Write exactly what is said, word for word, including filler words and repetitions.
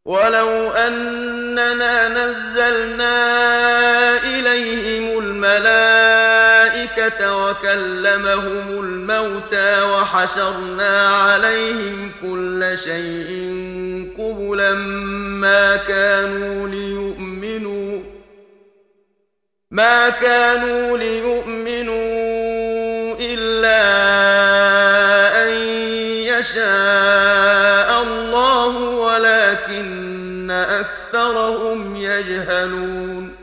ولو أننا نزلنا إليهم الملائكة وكلمهم الموتى وحشرنا عليهم كل شيء قبلا ما كانوا ليؤمنوا ما كانوا ليؤمنوا إلا أن يشاء الله ولكن أكثرهم يجهلون